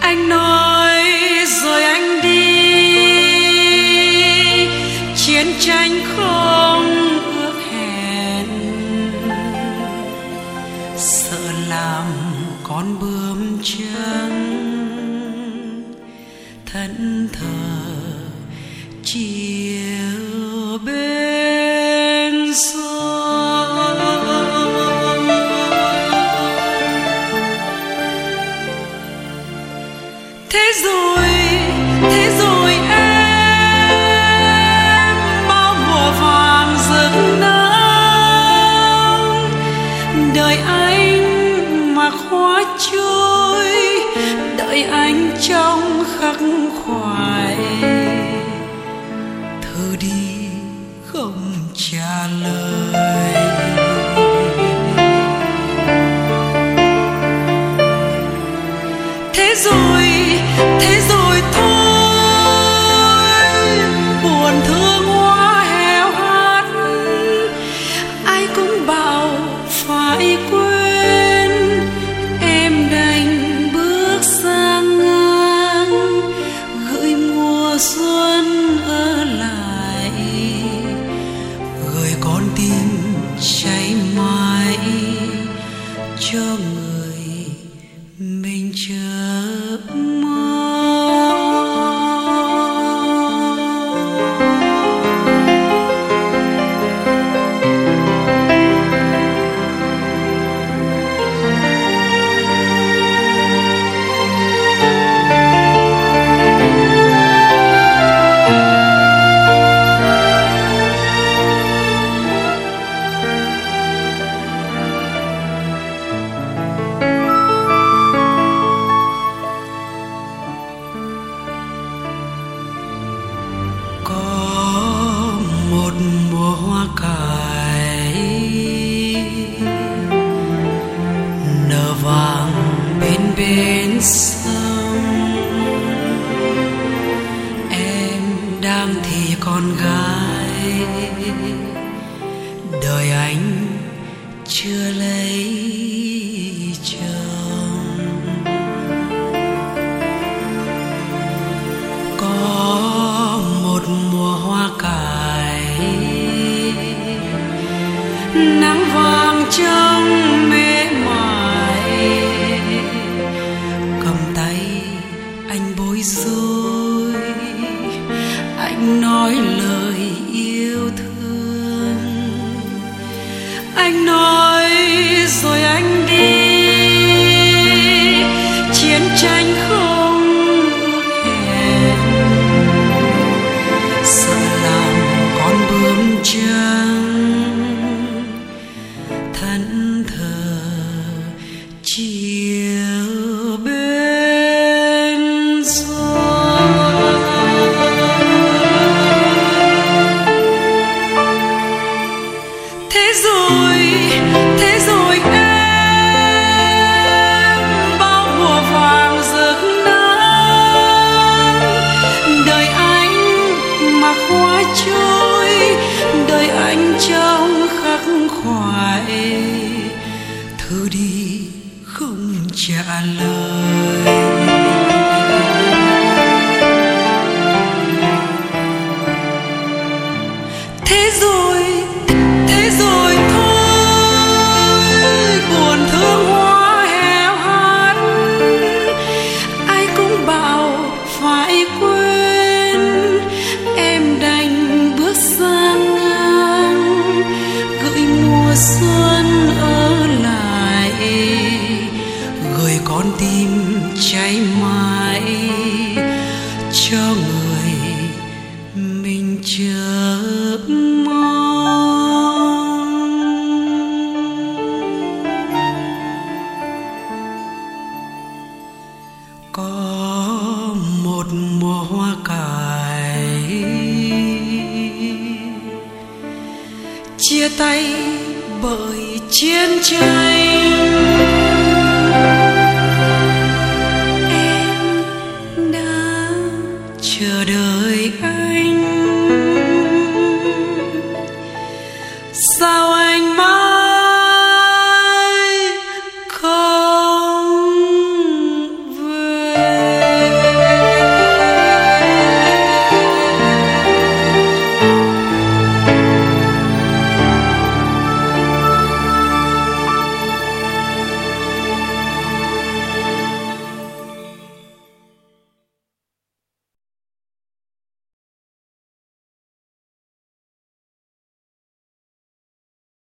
Anh nói rồi anh đi, chiến tranh không ước hẹn, sợ làm con bướm trắng thẫn thờ chiều bên sông. Thế rồi em bao mùa vàng rực nắng, đợi anh mà khóa trôi, đợi anh trong khắc khoải, thư đi không trả lời. Thế rồi thôi, buồn thương hoa héo hắt, ai cũng bảo phải quên, em đành bước sang ngang, gửi mùa xuân ở lại, gửi con tim cháy mãi cho người mình chờ mong. Mùa hoa cải nở vàng bên sông, em đang thì con gái, đời anh chưa lấy chồng. Có một mùa hoa cải nắng vàng trong mê mải, cầm tay anh bối rối, anh nói lời yêu thương. Anh nói rồi anh đi, chiến tranh không ước hẹn, sợ làm con bướm trắng thẫn thờ chiều bên sông. Thế rồi em bao mùa vàng rực nắng, đợi anh mà khóa trôi, đợi anh trong khắc khoải, thư đi không trả lời. Thế rồi thôi, buồn thương hoa héo hắt, ai cũng bảo phải quên, em đành bước sang ngang, gửi mùa xuân ở lại, gửi con tim cháy mãi cho người mình chờ mong. Có một mùa hoa cải chia tay bởi chiến tranh,